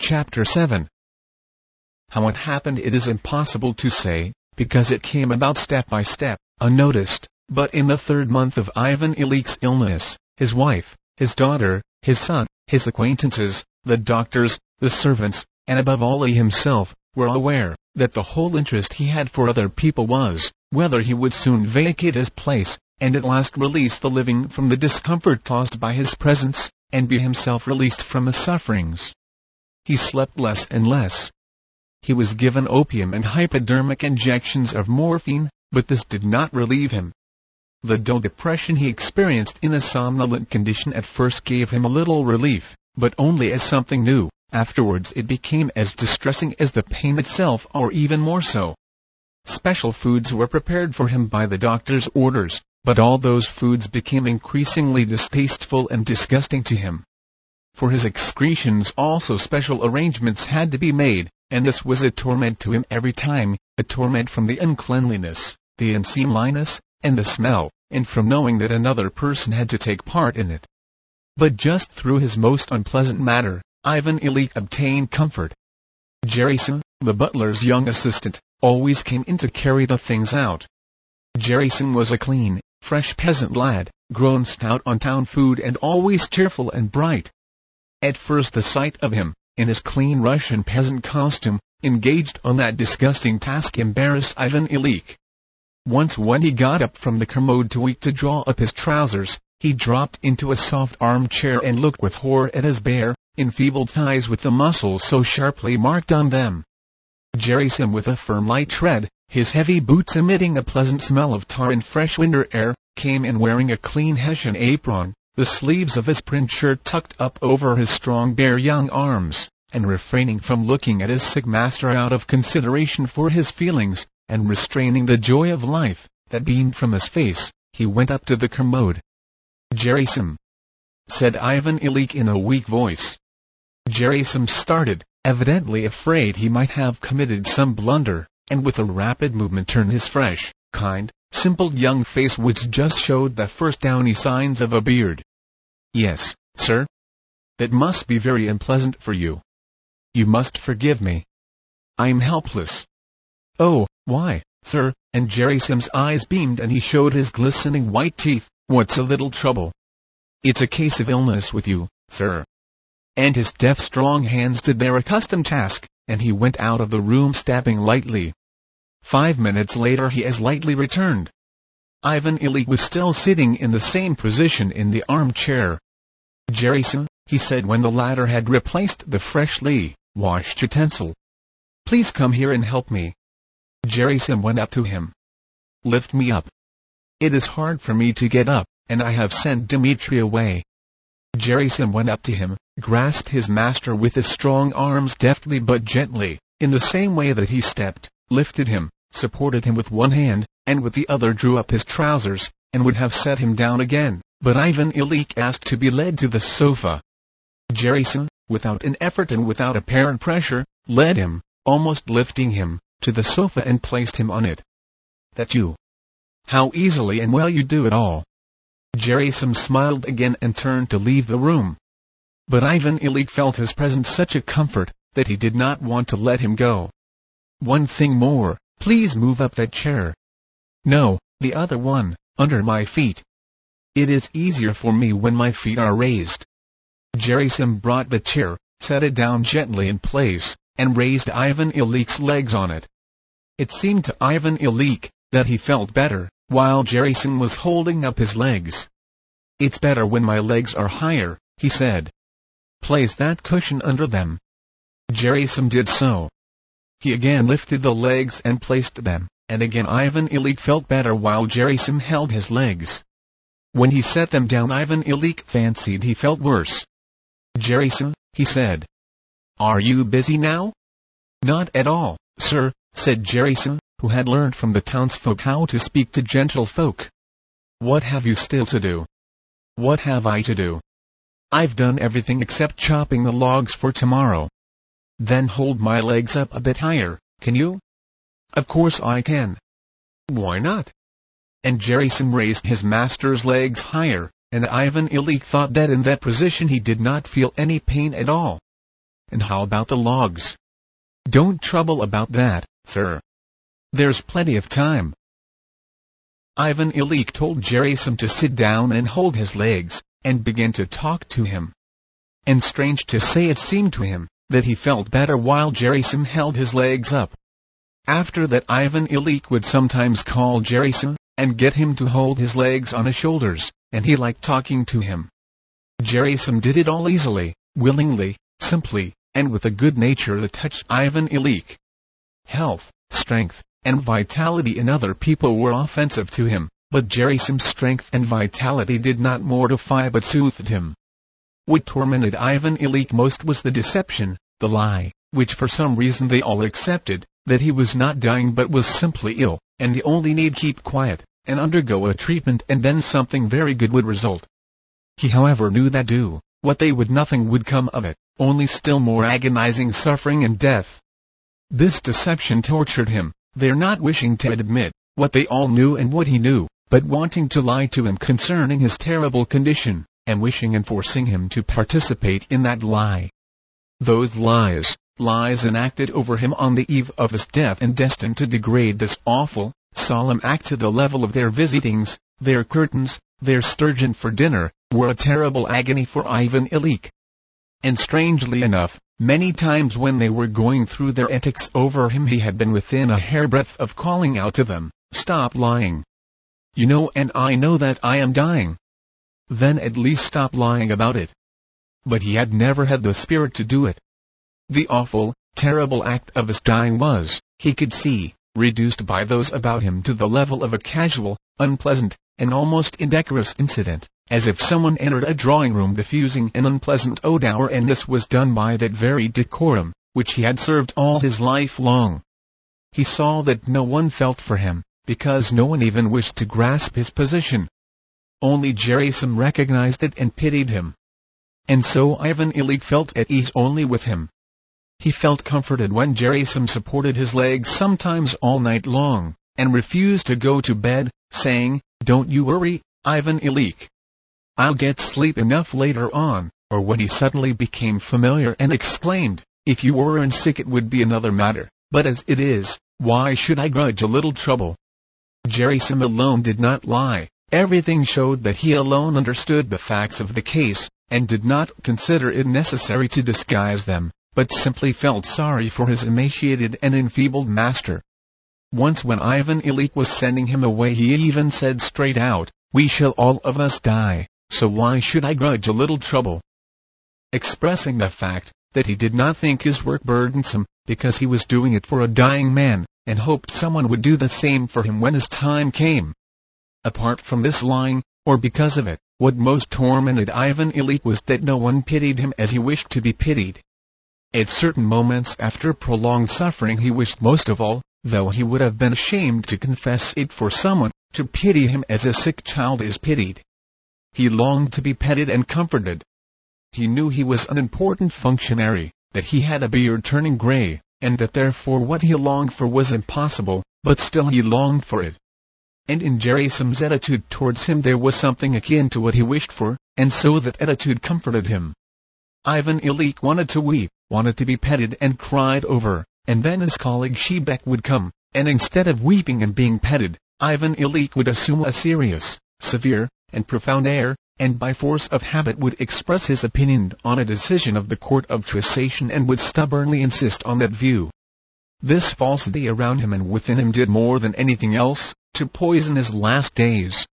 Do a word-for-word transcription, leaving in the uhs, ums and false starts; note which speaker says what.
Speaker 1: Chapter seven. How it happened it is impossible to say, because it came about step by step, unnoticed, but in the third month of Ivan Ilyik's illness, his wife, his daughter, his son, his acquaintances, the doctors, the servants, and above all he himself, were aware that the whole interest he had for other people was, whether he would soon vacate his place, and at last release the living from the discomfort caused by his presence, and be himself released from his sufferings. He slept less and less. He was given opium and hypodermic injections of morphine, but this did not relieve him. The dull depression he experienced in a somnolent condition at first gave him a little relief, but only as something new. Afterwards it became as distressing as the pain itself, or even more so. Special foods were prepared for him by the doctor's orders, but all those foods became increasingly distasteful and disgusting to him. For his excretions also special arrangements had to be made, and this was a torment to him every time, a torment from the uncleanliness, the unseemliness, and the smell, and from knowing that another person had to take part in it. But just through his most unpleasant matter, Ivan Ilyik obtained comfort. Gerasim, the butler's young assistant, always came in to carry the things out. Gerasim was a clean, fresh peasant lad, grown stout on town food and always cheerful and bright. At first the sight of him, in his clean Russian peasant costume, engaged on that disgusting task embarrassed Ivan Ilyik. Once when he got up from the commode to eat to draw up his trousers, he dropped into a soft armchair and looked with horror at his bare, enfeebled thighs with the muscles so sharply marked on them. Gerasim, with a firm light tread, his heavy boots emitting a pleasant smell of tar and fresh winter air, came in wearing a clean Hessian apron, the sleeves of his print shirt tucked up over his strong bare young arms, and refraining from looking at his sick master out of consideration for his feelings, and restraining the joy of life that beamed from his face, he went up to the commode. "Gerasim," said Ivan Ilyik in a weak voice. Gerasim started, evidently afraid he might have committed some blunder, and with a rapid movement turned his fresh, kind, simple young face, which just showed the first downy signs of a beard. "Yes, sir. That must be very unpleasant for you. You must forgive me. I am helpless." "Oh, why, sir?" and Gerasim's eyes beamed and he showed his glistening white teeth. "What's a little trouble?" "It's a case of illness with you, sir." And his deft strong hands did their accustomed task, and he went out of the room stabbing lightly. Five minutes later he as lightly returned. Ivan Ilyik was still sitting in the same position in the armchair. "Gerasim," he said when the latter had replaced the freshly washed utensil, "please come here and help me." Gerasim went up to him. "Lift me up. It is hard for me to get up, and I have sent Dmitri away." Gerasim went up to him, grasped his master with his strong arms deftly but gently, in the same way that he stepped, lifted him, supported him with one hand, and with the other drew up his trousers, and would have set him down again, but Ivan Ilyik asked to be led to the sofa. Gerasim, without an effort and without apparent pressure, led him, almost lifting him, to the sofa and placed him on it. "That you? How easily and well you do it all." Gerasim smiled again and turned to leave the room. But Ivan Ilyik felt his presence such a comfort, that he did not want to let him go. "One thing more, please move up that chair." "No, the other one, under my feet. It is easier for me when my feet are raised." Gerasim brought the chair, set it down gently in place, and raised Ivan Ilyik's legs on it. It seemed to Ivan Ilyik that he felt better, while Gerasim was holding up his legs. "It's better when my legs are higher," he said. "Place that cushion under them." Gerasim did so. He again lifted the legs and placed them, and again Ivan Ilyik felt better while Gerasim held his legs. When he set them down Ivan Ilyik fancied he felt worse. "Gerasim," he said, "are you busy now?" "Not at all, sir," said Gerasim, who had learned from the townsfolk how to speak to gentlefolk. "What have you still to do?" "What have I to do? I've done everything except chopping the logs for tomorrow." "Then hold my legs up a bit higher, can you?" "Of course I can." "Why not?" And Gerasim raised his master's legs higher, and Ivan Ilyik thought that in that position he did not feel any pain at all. and how about the logs? Don't trouble about that, sir. There's plenty of time. Ivan Ilyich told Gerasim to sit down and hold his legs, and began to talk to him. And strange to say, it seemed to him that he felt better while Gerasim held his legs up. After that, Ivan Ilyich would sometimes call Gerasim, and get him to hold his legs on his shoulders, and he liked talking to him. Gerasim did it all easily, willingly, simply, and with a good nature that touched Ivan Ilyich. Health, strength, and vitality in other people were offensive to him, but Gerasim's strength and vitality did not mortify but soothed him. What tormented Ivan Ilyich most was the deception, the lie, which for some reason they all accepted, that he was not dying but was simply ill, and he only need keep quiet, and undergo a treatment, and then something very good would result. He however knew that do what they would, nothing would come of it, only still more agonizing suffering and death. This deception tortured him, their not wishing to admit what they all knew and what he knew, but wanting to lie to him concerning his terrible condition, and wishing and forcing him to participate in that lie. Those lies, lies enacted over him on the eve of his death and destined to degrade this awful, solemn act to the level of their visitings, their curtains, their sturgeon for dinner, were a terrible agony for Ivan Ilyich. And strangely enough, many times when they were going through their antics over him, he had been within a hairbreadth of calling out to them, "Stop lying. You know and I know that I am dying. Then at least stop lying about it." But he had never had the spirit to do it. The awful, terrible act of his dying was, he could see, reduced by those about him to the level of a casual, unpleasant, and almost indecorous incident, as if someone entered a drawing-room diffusing an unpleasant odour, and this was done by that very decorum, which he had served all his life long. He saw that no one felt for him, because no one even wished to grasp his position. Only Gerasim recognized it and pitied him. And so Ivan Ilyich felt at ease only with him. He felt comforted when Gerasim supported his legs sometimes all night long, and refused to go to bed, saying, "Don't you worry, Ivan Ilyich. I'll get sleep enough later on," or when he suddenly became familiar and exclaimed, "If you weren't sick it would be another matter, but as it is, why should I grudge a little trouble?" Gerasim alone did not lie. Everything showed that he alone understood the facts of the case, and did not consider it necessary to disguise them, but simply felt sorry for his emaciated and enfeebled master. Once when Ivan Ilyich was sending him away, he even said straight out, "We shall all of us die, so why should I grudge a little trouble?" Expressing the fact that he did not think his work burdensome, because he was doing it for a dying man, and hoped someone would do the same for him when his time came. Apart from this lying, or because of it, what most tormented Ivan Ilyich was that no one pitied him as he wished to be pitied. At certain moments after prolonged suffering he wished most of all, though he would have been ashamed to confess it, for someone to pity him as a sick child is pitied. He longed to be petted and comforted. He knew he was an important functionary, that he had a beard turning grey, and that therefore what he longed for was impossible, but still he longed for it. And in Gerasim's attitude towards him there was something akin to what he wished for, and so that attitude comforted him. Ivan Ilyich wanted to weep, wanted to be petted and cried over, and then his colleague Shebek would come, and instead of weeping and being petted, Ivan Ilyich would assume a serious, severe, and profound air, and by force of habit would express his opinion on a decision of the Court of Cassation, and would stubbornly insist on that view. This falsity around him and within him did more than anything else to poison his last days.